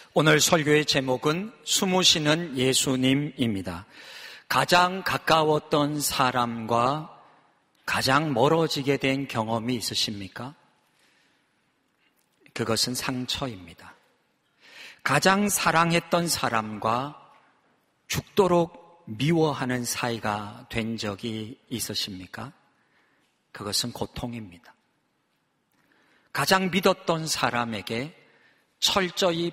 오늘 설교의 제목은 숨으시는 예수님입니다. 가장 가까웠던 사람과 가장 멀어지게 된 경험이 있으십니까? 그것은 상처입니다. 가장 사랑했던 사람과 죽도록 미워하는 사이가 된 적이 있으십니까? 그것은 고통입니다. 가장 믿었던 사람에게 철저히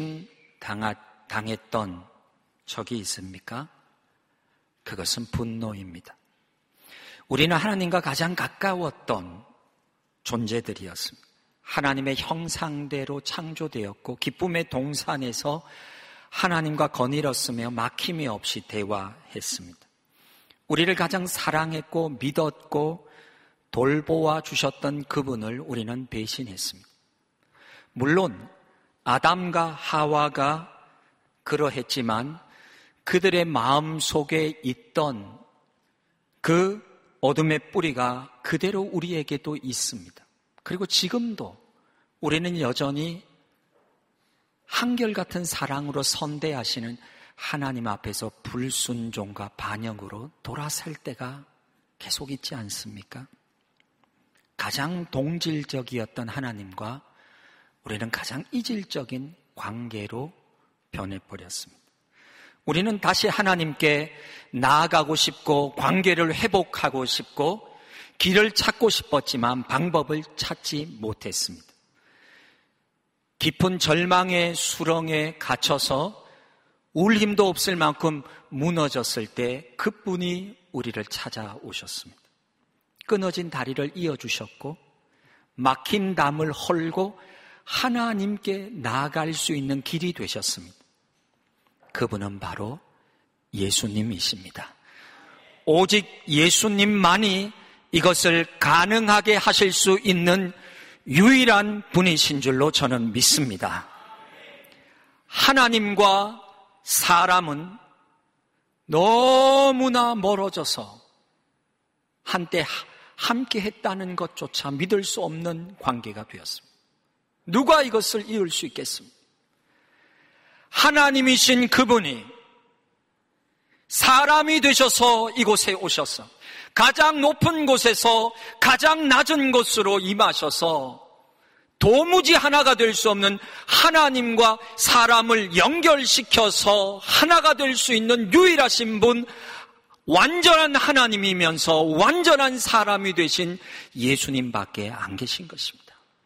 배신당했던 적이 있습니까? 그것은 분노입니다. 우리는 하나님과 가장 가까웠던 존재들이었습니다. 하나님의 형상대로 창조되었고 기쁨의 동산에서 하나님과 거닐었으며 막힘이 없이 대화했습니다. 우리를 가장 사랑했고 믿었고 돌보아 주셨던 그분을 우리는 배신했습니다. 물론 아담과 하와가 그러했지만 그들의 마음 속에 있던 그 어둠의 뿌리가 그대로 우리에게도 있습니다. 그리고 지금도 우리는 여전히 한결같은 사랑으로 선대하시는 하나님 앞에서 불순종과 반역으로 돌아설 때가 계속 있지 않습니까? 가장 동질적이었던 하나님과 우리는 가장 이질적인 관계로 변해버렸습니다. 우리는 다시 하나님께 나아가고 싶고 관계를 회복하고 싶고 길을 찾고 싶었지만 방법을 찾지 못했습니다. 깊은 절망의 수렁에 갇혀서 울 힘도 없을 만큼 무너졌을 때 그분이 우리를 찾아오셨습니다. 끊어진 다리를 이어주셨고 막힌 담을 헐고 하나님께 나아갈 수 있는 길이 되셨습니다. 그분은 바로 예수님이십니다. 오직 예수님만이 이것을 가능하게 하실 수 있는 유일한 분이신 줄로 저는 믿습니다. 하나님과 사람은 너무나 멀어져서 한때 함께 했다는 것조차 믿을 수 없는 관계가 되었습니다. 누가 이것을 이을 수 있겠습니까? 하나님이신 그분이 사람이 되셔서 이곳에 오셔서 가장 높은 곳에서 가장 낮은 곳으로 임하셔서 도무지 하나가 될 수 없는 하나님과 사람을 연결시켜서 하나가 될 수 있는 유일하신 분, 완전한 하나님이면서 완전한 사람이 되신 예수님밖에 안 계신 것입니다.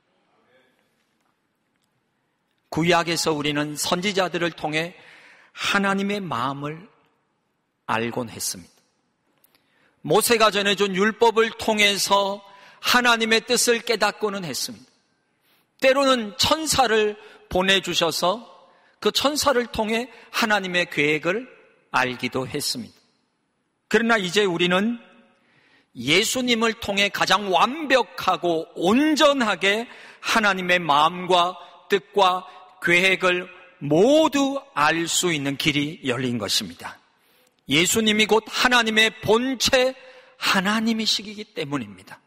구약에서 우리는 선지자들을 통해 하나님의 마음을 알곤 했습니다. 모세가 전해준 율법을 통해서 하나님의 뜻을 깨닫고는 했습니다. 때로는 천사를 보내주셔서 그 천사를 통해 하나님의 계획을 알기도 했습니다. 그러나 이제 우리는 예수님을 통해 가장 완벽하고 온전하게 하나님의 마음과 뜻과 계획을 모두 알 수 있는 길이 열린 것입니다. 예수님이 곧 하나님의 본체 하나님이시기 때문입니다.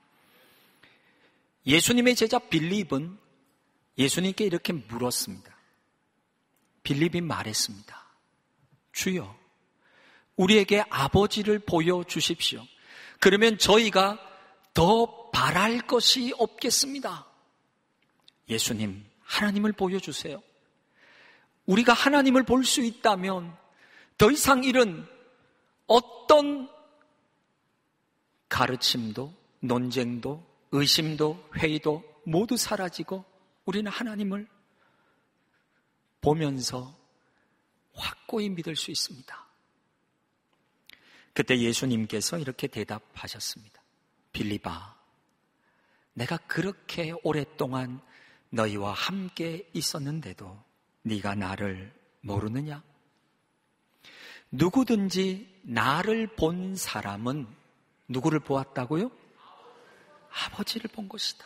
예수님의 제자 빌립은 예수님께 이렇게 물었습니다. 빌립이 말했습니다. 주여, 우리에게 아버지를 보여주십시오. 그러면 저희가 더 바랄 것이 없겠습니다. 예수님, 하나님을 보여주세요. 우리가 하나님을 볼 수 있다면 더 이상 이런 어떤 가르침도, 논쟁도, 의심도, 회의도 모두 사라지고 우리는 하나님을 보면서 확고히 믿을 수 있습니다. 그때 예수님께서 이렇게 대답하셨습니다. 빌립아, 내가 그렇게 오랫동안 너희와 함께 있었는데도 네가 나를 모르느냐? 누구든지 나를 본 사람은 누구를 보았다고요? 아버지를 본 것이다.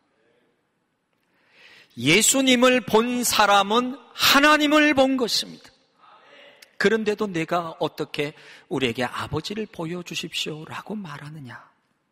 예수님을 본 사람은 하나님을 본 것입니다. 그런데도 내가 어떻게 우리에게 아버지를 보여주십시오라고 말하느냐?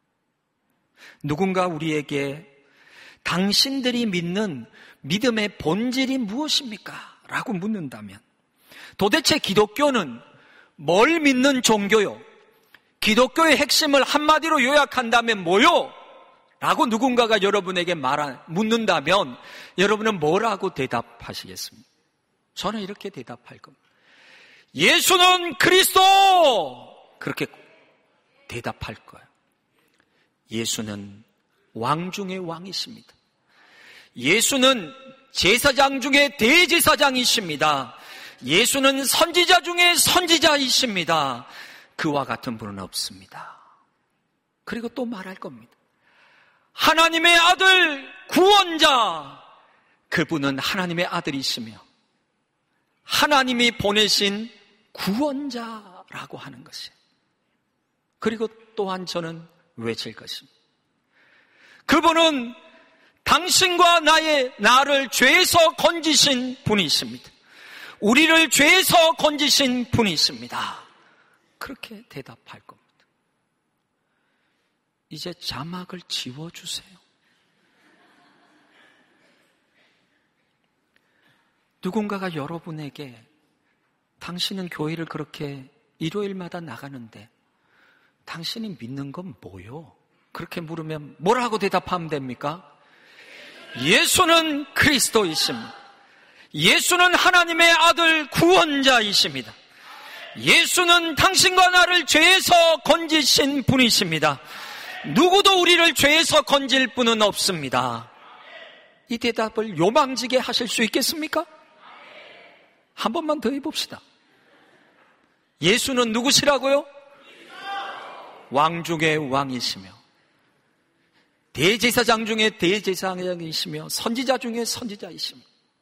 누군가 우리에게 당신들이 믿는 믿음의 본질이 무엇입니까? 라고 묻는다면, 도대체 기독교는 뭘 믿는 종교요? 기독교의 핵심을 한마디로 요약한다면 뭐요? 라고 누군가가 여러분에게 묻는다면 여러분은 뭐라고 대답하시겠습니까? 저는 이렇게 대답할 겁니다. 예수는 그리스도! 그렇게 대답할 거예요. 예수는 왕 중의 왕이십니다. 예수는 제사장 중에 대제사장이십니다. 예수는 선지자 중에 선지자이십니다. 그와 같은 분은 없습니다. 그리고 또 말할 겁니다. 하나님의 아들 구원자, 그분은 하나님의 아들이시며 하나님이 보내신 구원자라고 하는 것이에요. 그리고 또한 저는 외칠 것입니다. 그분은 당신과 나를 죄에서 건지신 분이십니다. 우리를 죄에서 건지신 분이십니다. 그렇게 대답할 겁니다. 이제 자막을 지워주세요. 누군가가 여러분에게 당신은 교회를 그렇게 일요일마다 나가는데 당신이 믿는 건 뭐요? 그렇게 물으면 뭐라고 대답하면 됩니까? 예수는 그리스도이십니다. 예수는 하나님의 아들 구원자이십니다. 예수는 당신과 나를 죄에서 건지신 분이십니다. 누구도 우리를 죄에서 건질 분은 없습니다. 이 대답을 요망지게 하실 수 있겠습니까? 한 번만 더 해봅시다. 예수는 누구시라고요? 왕 중의 왕이시며 대제사장 중에 대제사장이시며 선지자 중에 선지자이시며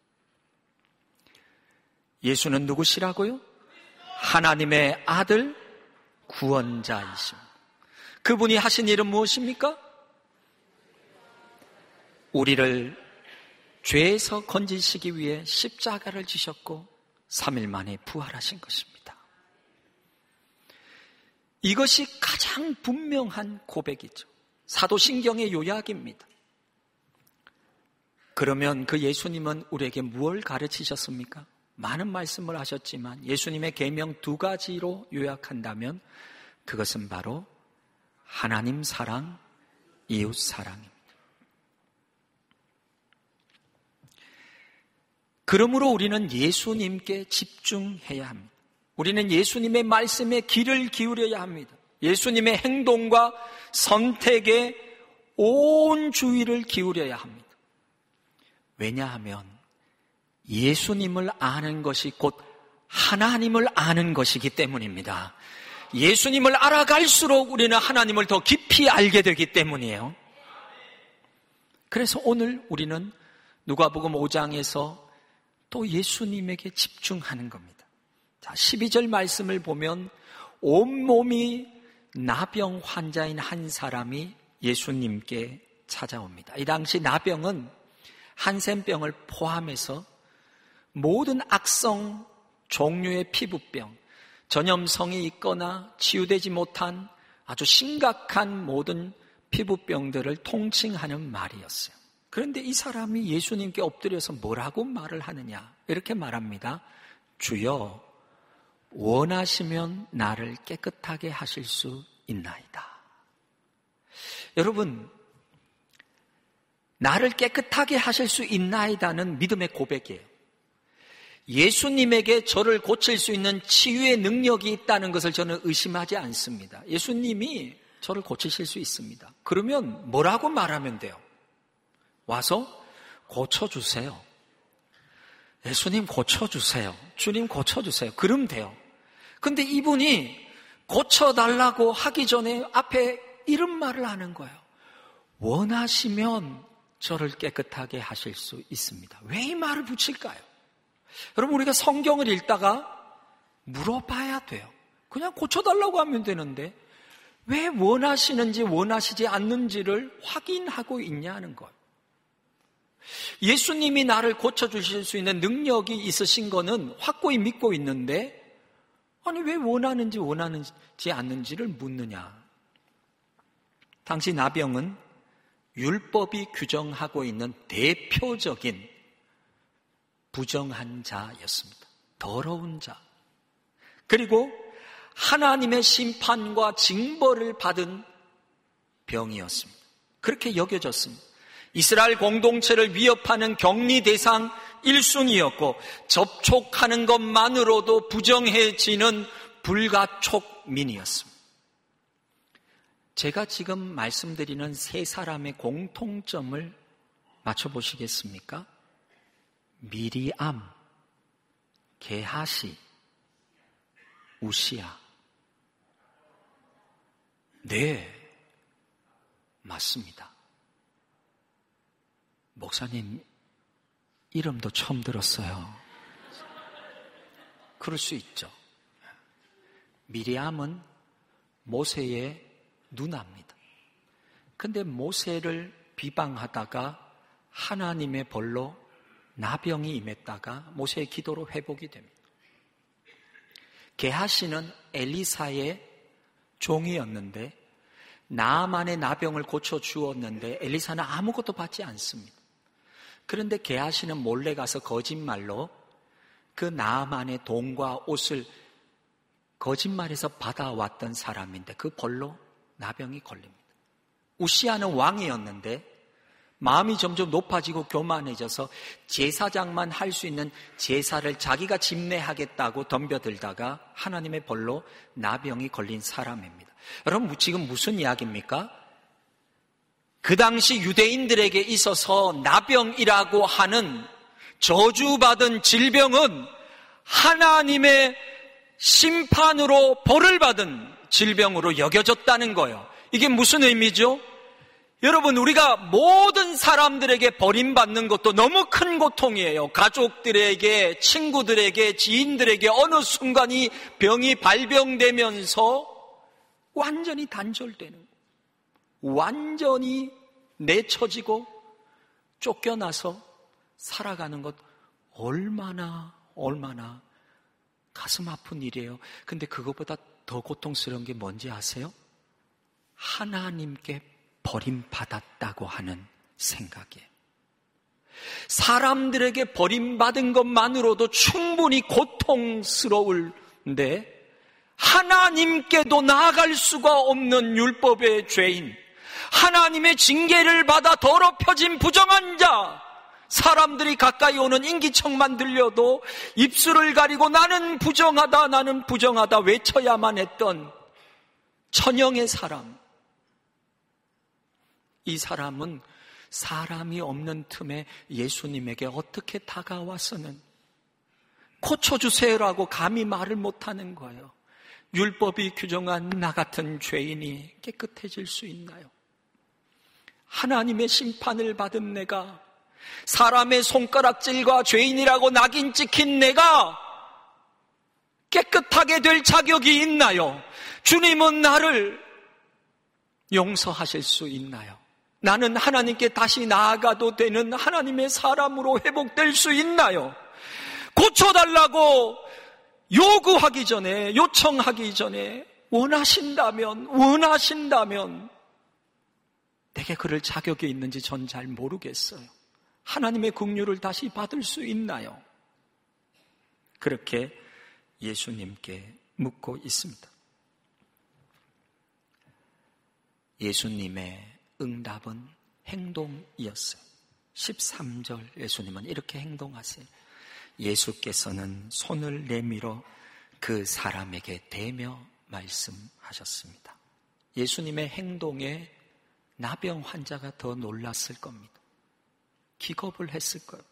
예수는 누구시라고요? 하나님의 아들 구원자이시며 그분이 하신 일은 무엇입니까? 우리를 죄에서 건지시기 위해 십자가를 지셨고 3일 만에 부활하신 것입니다. 이것이 가장 분명한 고백이죠. 사도신경의 요약입니다. 그러면 그 예수님은 우리에게 무엇을 가르치셨습니까? 많은 말씀을 하셨지만 예수님의 계명 2가지로 요약한다면 그것은 바로 하나님 사랑, 이웃 사랑입니다. 그러므로 우리는 예수님께 집중해야 합니다. 우리는 예수님의 말씀에 귀를 기울여야 합니다. 예수님의 행동과 선택에 온 주의를 기울여야 합니다. 왜냐하면 예수님을 아는 것이 곧 하나님을 아는 것이기 때문입니다. 예수님을 알아갈수록 우리는 하나님을 더 깊이 알게 되기 때문이에요. 그래서 오늘 우리는 누가복음 5장에서 또 예수님에게 집중하는 겁니다. 자, 12절 말씀을 보면 온몸이 나병 환자인 한 사람이 예수님께 찾아옵니다. 이 당시 나병은 한센병을 포함해서 모든 악성 종류의 피부병, 전염성이 있거나 치유되지 못한 아주 심각한 모든 피부병들을 통칭하는 말이었어요. 그런데 이 사람이 예수님께 엎드려서 뭐라고 말을 하느냐? 이렇게 말합니다. 주여, 원하시면 나를 깨끗하게 하실 수 있나이다. 여러분, 나를 깨끗하게 하실 수 있나이다는 믿음의 고백이에요. 예수님에게 저를 고칠 수 있는 치유의 능력이 있다는 것을 저는 의심하지 않습니다. 예수님이 저를 고치실 수 있습니다. 그러면 뭐라고 말하면 돼요? 와서 고쳐주세요. 예수님 고쳐주세요. 주님 고쳐주세요. 그러면 돼요. 근데 이분이 고쳐달라고 하기 전에 앞에 이런 말을 하는 거예요. 원하시면 저를 깨끗하게 하실 수 있습니다. 왜 이 말을 붙일까요? 여러분, 우리가 성경을 읽다가 물어봐야 돼요. 그냥 고쳐달라고 하면 되는데 왜 원하시는지 원하시지 않는지를 확인하고 있냐는 거예요. 예수님이 나를 고쳐주실 수 있는 능력이 있으신 거는 확고히 믿고 있는데 아니 왜 원하는지 원하는지 않는지를 묻느냐. 당시 나병은 율법이 규정하고 있는 대표적인 부정한 자였습니다. 더러운 자. 그리고 하나님의 심판과 징벌을 받은 병이었습니다. 그렇게 여겨졌습니다. 이스라엘 공동체를 위협하는 격리 대상 1순위였고 접촉하는 것만으로도 부정해지는 불가촉민이었습니다. 제가 지금 말씀드리는 세 사람의 공통점을 맞춰보시겠습니까? 미리암, 게하시, 우시야. 네, 맞습니다. 목사님, 이름도 처음 들었어요. 그럴 수 있죠. 미리암은 모세의 누나입니다. 근데 모세를 비방하다가 하나님의 벌로 나병이 임했다가 모세의 기도로 회복이 됩니다. 게하시는 엘리사의 종이었는데 나아만의 나병을 고쳐주었는데 엘리사는 아무것도 받지 않습니다. 그런데 게하시는 몰래 가서 거짓말로 그 나아만의 돈과 옷을 거짓말해서 받아왔던 사람인데 그 벌로 나병이 걸립니다. 우시야는 왕이었는데 마음이 점점 높아지고 교만해져서 제사장만 할 수 있는 제사를 자기가 집례하겠다고 덤벼들다가 하나님의 벌로 나병이 걸린 사람입니다. 여러분, 지금 무슨 이야기입니까? 그 당시 유대인들에게 있어서 나병이라고 하는 저주받은 질병은 하나님의 심판으로 벌을 받은 질병으로 여겨졌다는 거예요. 이게 무슨 의미죠? 여러분, 우리가 모든 사람들에게 버림받는 것도 너무 큰 고통이에요. 가족들에게, 친구들에게, 지인들에게 어느 순간 이 병이 발병되면서 완전히 단절되는 거예요. 완전히 내쳐지고 쫓겨나서 살아가는 것 얼마나 가슴 아픈 일이에요. 근데 그것보다 더 고통스러운 게 뭔지 아세요? 하나님께 버림받았다고 하는 생각이에요. 사람들에게 버림받은 것만으로도 충분히 고통스러운데 하나님께도 나아갈 수가 없는 율법의 죄인, 하나님의 징계를 받아 더럽혀진 부정한 자, 사람들이 가까이 오는 인기척만 들려도 입술을 가리고 나는 부정하다 외쳐야만 했던 천형의 사람. 이 사람은 사람이 없는 틈에 예수님에게 어떻게 다가와서는 고쳐주세요라고 감히 말을 못하는 거예요. 율법이 규정한 나 같은 죄인이 깨끗해질 수 있나요? 하나님의 심판을 받은 내가, 사람의 손가락질과 죄인이라고 낙인 찍힌 내가 깨끗하게 될 자격이 있나요? 주님은 나를 용서하실 수 있나요? 나는 하나님께 다시 나아가도 되는 하나님의 사람으로 회복될 수 있나요? 고쳐달라고 요구하기 전에, 요청하기 전에 원하신다면 내게 그럴 자격이 있는지 전 잘 모르겠어요. 하나님의 긍휼을 다시 받을 수 있나요? 그렇게 예수님께 묻고 있습니다. 예수님의 응답은 행동이었어요. 13절 예수님은 이렇게 행동하세요. 예수께서는 손을 내밀어 그 사람에게 대며 말씀하셨습니다. 예수님의 행동에 나병 환자가 더 놀랐을 겁니다. 기겁을 했을 거예요.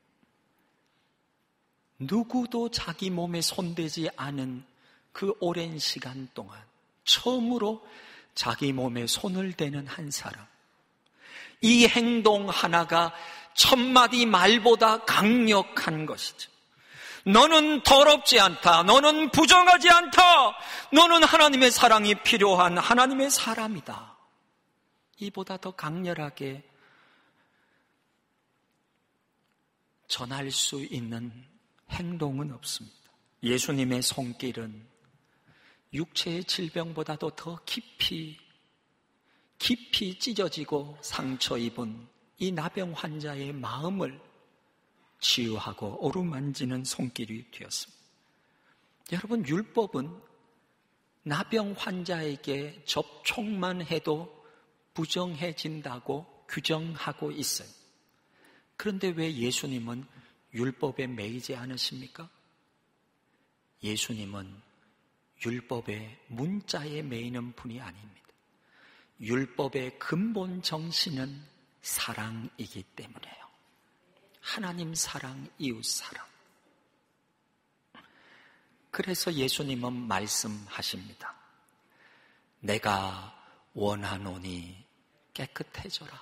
누구도 자기 몸에 손대지 않은 그 오랜 시간 동안 처음으로 자기 몸에 손을 대는 한 사람. 이 행동 하나가 1000마디 말보다 강력한 것이죠. 너는 더럽지 않다. 너는 부정하지 않다. 너는 하나님의 사랑이 필요한 하나님의 사람이다. 이보다 더 강렬하게 전할 수 있는 행동은 없습니다. 예수님의 손길은 육체의 질병보다도 더 깊이 찢어지고 상처 입은 이 나병 환자의 마음을 치유하고 어루만지는 손길이 되었습니다. 여러분, 율법은 나병 환자에게 접촉만 해도 부정해진다고 규정하고 있어요. 그런데 왜 예수님은 율법에 매이지 않으십니까? 예수님은 율법의 문자에 매이는 분이 아닙니다. 율법의 근본 정신은 사랑이기 때문이에요. 하나님 사랑, 이웃 사랑. 그래서 예수님은 말씀하십니다. 내가 원하노니 깨끗해져라.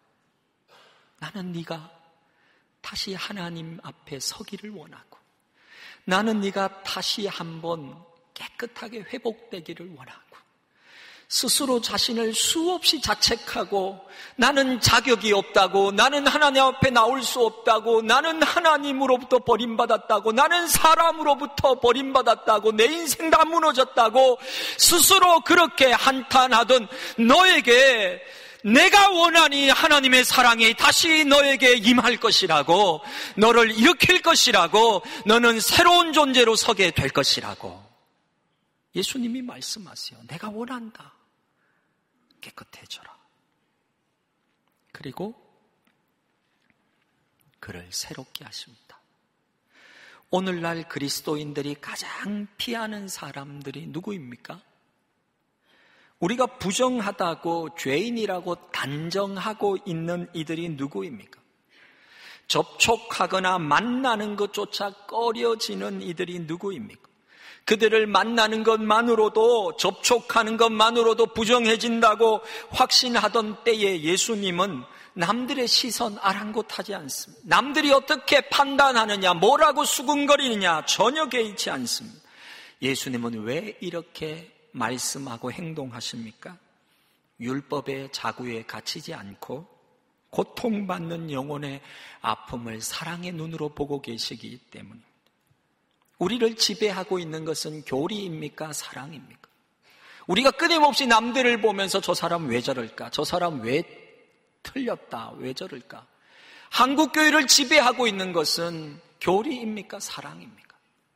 나는 네가 다시 하나님 앞에 서기를 원하고, 나는 네가 다시 한번 깨끗하게 회복되기를 원하고, 스스로 자신을 수없이 자책하고 나는 자격이 없다고, 나는 하나님 앞에 나올 수 없다고, 나는 하나님으로부터 버림받았다고, 나는 사람으로부터 버림받았다고, 내 인생 다 무너졌다고 스스로 그렇게 한탄하던 너에게 내가 원하니 하나님의 사랑이 다시 너에게 임할 것이라고, 너를 일으킬 것이라고, 너는 새로운 존재로 서게 될 것이라고 예수님이 말씀하세요. 내가 원한다. 깨끗해져라. 그리고 그를 새롭게 하십니다. 오늘날 그리스도인들이 가장 피하는 사람들이 누구입니까? 우리가 부정하다고 죄인이라고 단정하고 있는 이들이 누구입니까? 접촉하거나 만나는 것조차 꺼려지는 이들이 누구입니까? 그들을 만나는 것만으로도, 접촉하는 것만으로도 부정해진다고 확신하던 때에 예수님은 남들의 시선 아랑곳하지 않습니다. 남들이 어떻게 판단하느냐, 뭐라고 수군거리느냐 전혀 개의치 않습니다. 예수님은 왜 이렇게 말씀하고 행동하십니까? 율법의 자구에 갇히지 않고 고통받는 영혼의 아픔을 사랑의 눈으로 보고 계시기 때문입니다. 우리를 지배하고 있는 것은 교리입니까? 사랑입니까? 우리가 끊임없이 남들을 보면서 저 사람 왜 저럴까? 저 사람 왜 틀렸다? 왜 저럴까? 한국교회를 지배하고 있는 것은 교리입니까? 사랑입니까?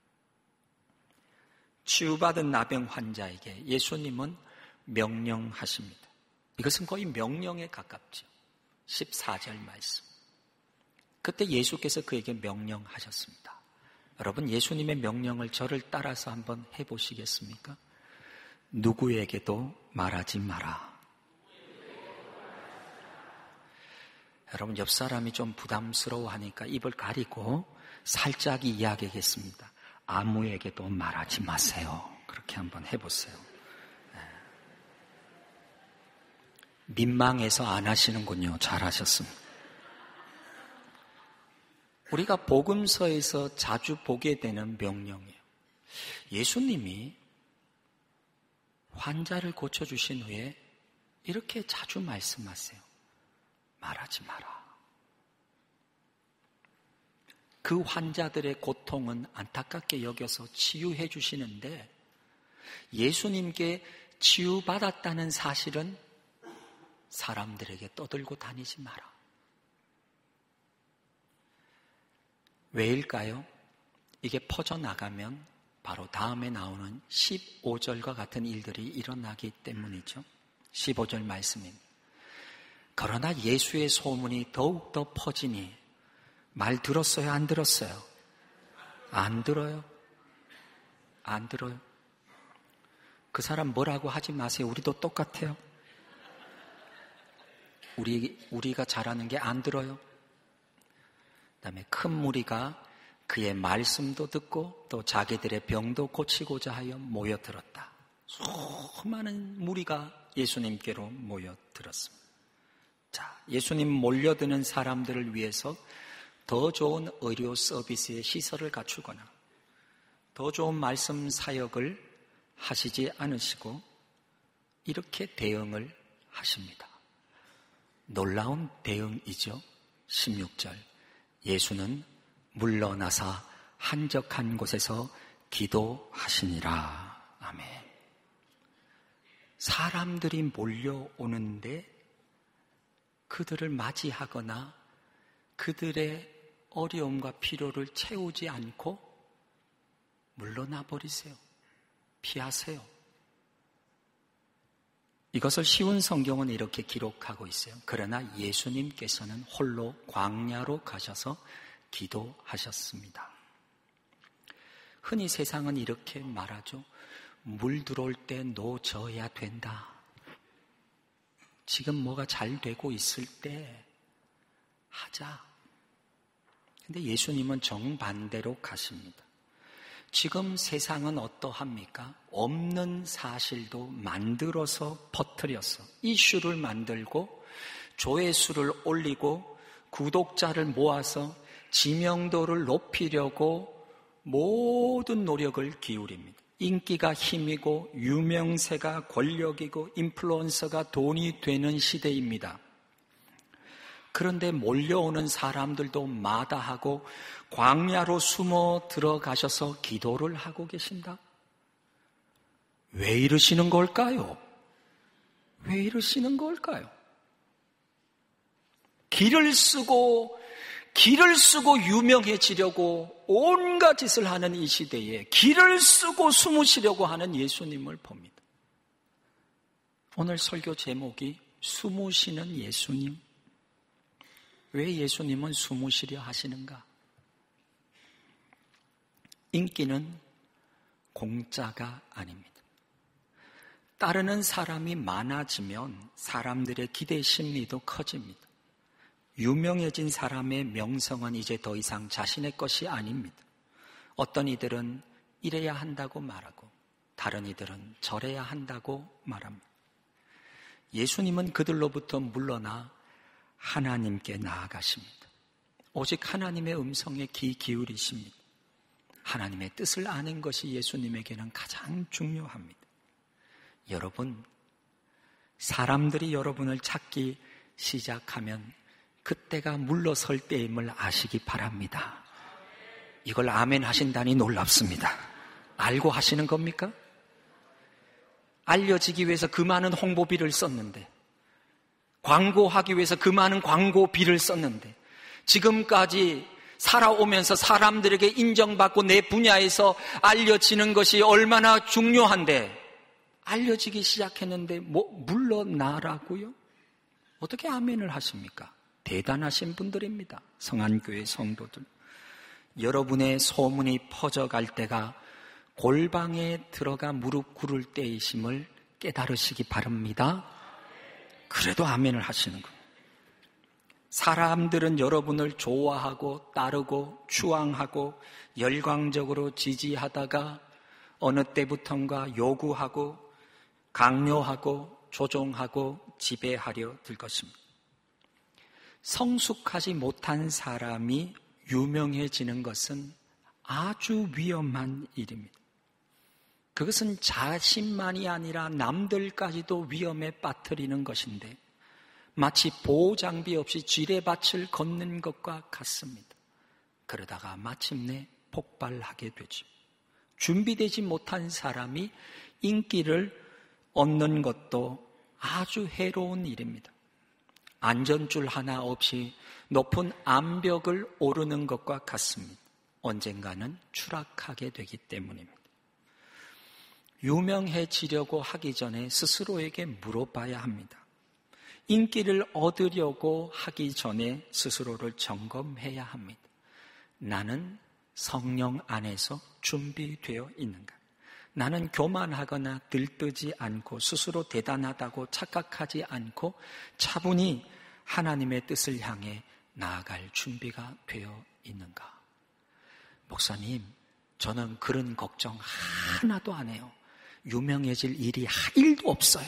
치유받은 나병 환자에게 예수님은 명령하십니다. 이것은 거의 명령에 가깝죠. 14절 말씀. 그때 예수께서 그에게 명령하셨습니다. 여러분, 예수님의 명령을 저를 따라서 한번 해보시겠습니까? 누구에게도 말하지 마라. 여러분, 옆 사람이 좀 부담스러워하니까 입을 가리고 살짝 이야기하겠습니다. 아무에게도 말하지 마세요. 그렇게 한번 해보세요. 민망해서 안 하시는군요. 잘하셨습니다. 우리가 복음서에서 자주 보게 되는 명령이에요. 예수님이 환자를 고쳐주신 후에 이렇게 자주 말씀하세요. 말하지 마라. 그 환자들의 고통은 안타깝게 여겨서 치유해 주시는데 예수님께 치유받았다는 사실은 사람들에게 떠들고 다니지 마라. 왜일까요? 이게 퍼져나가면 바로 다음에 나오는 15절과 같은 일들이 일어나기 때문이죠. 15절 말씀입니다. 그러나 예수의 소문이 더욱더 퍼지니 말 들었어요? 안 들었어요? 안 들어요? 안 들어요? 그 사람 뭐라고 하지 마세요. 우리도 똑같아요. 우리가 잘하는 게 안 들어요. 그다음에 큰 무리가 그의 말씀도 듣고 또 자기들의 병도 고치고자 하여 모여들었다. 수많은 무리가 예수님께로 모여들었습니다. 자, 예수님 몰려드는 사람들을 위해서 더 좋은 의료 서비스의 시설을 갖추거나 더 좋은 말씀 사역을 하시지 않으시고 이렇게 대응을 하십니다. 놀라운 대응이죠. 16절. 예수는 물러나사 한적한 곳에서 기도하시니라. 아멘. 사람들이 몰려오는데 그들을 맞이하거나 그들의 어려움과 필요를 채우지 않고 물러나 버리세요. 피하세요. 이것을 쉬운 성경은 이렇게 기록하고 있어요. 그러나 예수님께서는 홀로 광야로 가셔서 기도하셨습니다. 흔히 세상은 이렇게 말하죠. 물 들어올 때 놓져야 된다. 지금 뭐가 잘 되고 있을 때 하자. 근데 예수님은 정반대로 가십니다. 지금 세상은 어떠합니까? 없는 사실도 만들어서 퍼뜨려서 이슈를 만들고 조회수를 올리고 구독자를 모아서 지명도를 높이려고 모든 노력을 기울입니다. 인기가 힘이고 유명세가 권력이고 인플루언서가 돈이 되는 시대입니다. 그런데 몰려오는 사람들도 마다하고 광야로 숨어 들어가셔서 기도를 하고 계신다. 왜 이러시는 걸까요? 왜 이러시는 걸까요? 길을 쓰고 유명해지려고 온갖 짓을 하는 이 시대에 길을 쓰고 숨으시려고 하는 예수님을 봅니다. 오늘 설교 제목이 숨으시는 예수님. 왜 예수님은 숨으시려 하시는가? 인기는 공짜가 아닙니다. 따르는 사람이 많아지면 사람들의 기대 심리도 커집니다. 유명해진 사람의 명성은 이제 더 이상 자신의 것이 아닙니다. 어떤 이들은 이래야 한다고 말하고 다른 이들은 저래야 한다고 말합니다. 예수님은 그들로부터 물러나 하나님께 나아가십니다. 오직 하나님의 음성에 귀 기울이십니다. 하나님의 뜻을 아는 것이 예수님에게는 가장 중요합니다. 여러분, 사람들이 여러분을 찾기 시작하면 그때가 물러설 때임을 아시기 바랍니다. 이걸 아멘 하신다니 놀랍습니다. 알고 하시는 겁니까? 알려지기 위해서 그 많은 홍보비를 썼는데, 광고하기 위해서 그 많은 광고비를 썼는데, 지금까지 살아오면서 사람들에게 인정받고 내 분야에서 알려지는 것이 얼마나 중요한데 알려지기 시작했는데 물러나라고요? 어떻게 아멘을 하십니까? 대단하신 분들입니다. 성안교회 성도들. 여러분의 소문이 퍼져갈 때가 골방에 들어가 무릎 꿇을 때이심을 깨달으시기 바랍니다. 그래도 아멘을 하시는 거예요. 사람들은 여러분을 좋아하고 따르고 추앙하고 열광적으로 지지하다가 어느 때부턴가 요구하고 강요하고 조종하고 지배하려 들 것입니다. 성숙하지 못한 사람이 유명해지는 것은 아주 위험한 일입니다. 그것은 자신만이 아니라 남들까지도 위험에 빠뜨리는 것인데 마치 보호장비 없이 지뢰밭을 걷는 것과 같습니다. 그러다가 마침내 폭발하게 되죠. 준비되지 못한 사람이 인기를 얻는 것도 아주 해로운 일입니다. 안전줄 하나 없이 높은 암벽을 오르는 것과 같습니다. 언젠가는 추락하게 되기 때문입니다. 유명해지려고 하기 전에 스스로에게 물어봐야 합니다. 인기를 얻으려고 하기 전에 스스로를 점검해야 합니다. 나는 성령 안에서 준비되어 있는가? 나는 교만하거나 들뜨지 않고 스스로 대단하다고 착각하지 않고 차분히 하나님의 뜻을 향해 나아갈 준비가 되어 있는가? 목사님, 저는 그런 걱정 하나도 안 해요. 유명해질 일이 일도 없어요.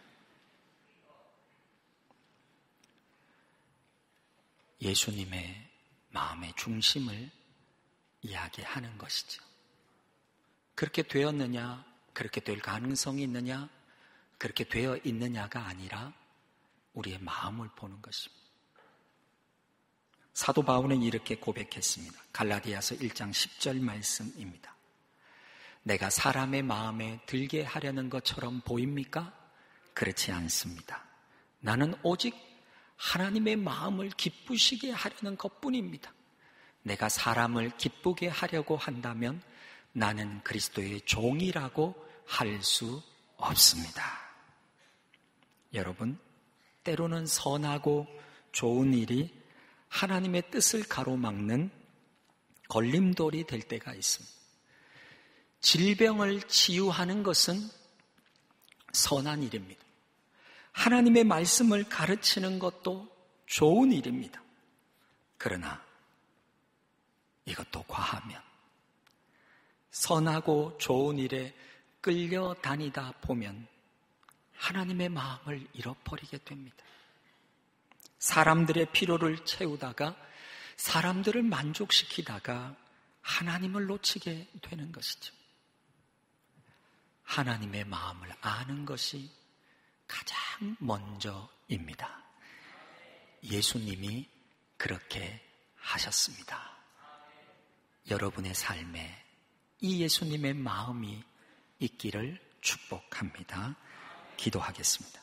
예수님의 마음의 중심을 이야기하는 것이죠. 그렇게 되었느냐, 그렇게 될 가능성이 있느냐, 그렇게 되어 있느냐가 아니라 우리의 마음을 보는 것입니다. 사도 바울은 이렇게 고백했습니다. 갈라디아서 1장 10절 말씀입니다. 내가 사람의 마음에 들게 하려는 것처럼 보입니까? 그렇지 않습니다. 나는 오직 하나님의 마음을 기쁘시게 하려는 것뿐입니다. 내가 사람을 기쁘게 하려고 한다면 나는 그리스도의 종이라고 할 수 없습니다. 여러분, 때로는 선하고 좋은 일이 하나님의 뜻을 가로막는 걸림돌이 될 때가 있습니다. 질병을 치유하는 것은 선한 일입니다. 하나님의 말씀을 가르치는 것도 좋은 일입니다. 그러나 이것도 과하면 선하고 좋은 일에 끌려다니다 보면 하나님의 마음을 잃어버리게 됩니다. 사람들의 필요를 채우다가 사람들을 만족시키다가 하나님을 놓치게 되는 것이죠. 하나님의 마음을 아는 것이 가장 먼저입니다. 예수님이 그렇게 하셨습니다. 여러분의 삶에 이 예수님의 마음이 있기를 축복합니다. 기도하겠습니다.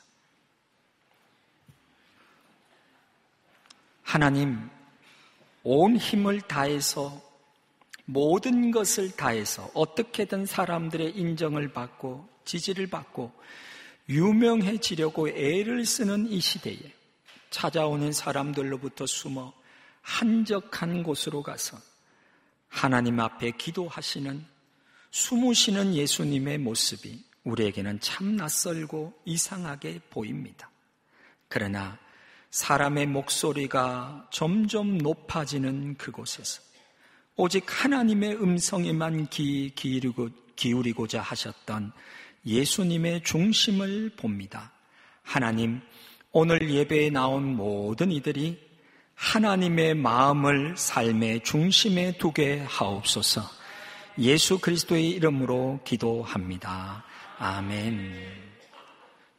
하나님, 온 힘을 다해서 모든 것을 다해서 어떻게든 사람들의 인정을 받고 지지를 받고 유명해지려고 애를 쓰는 이 시대에 찾아오는 사람들로부터 숨어 한적한 곳으로 가서 하나님 앞에 기도하시는 숨으시는 예수님의 모습이 우리에게는 참 낯설고 이상하게 보입니다. 그러나 사람의 목소리가 점점 높아지는 그곳에서 오직 하나님의 음성에만 귀 기울이고자 하셨던 예수님의 중심을 봅니다. 하나님, 오늘 예배에 나온 모든 이들이 하나님의 마음을 삶의 중심에 두게 하옵소서. 예수 그리스도의 이름으로 기도합니다. 아멘.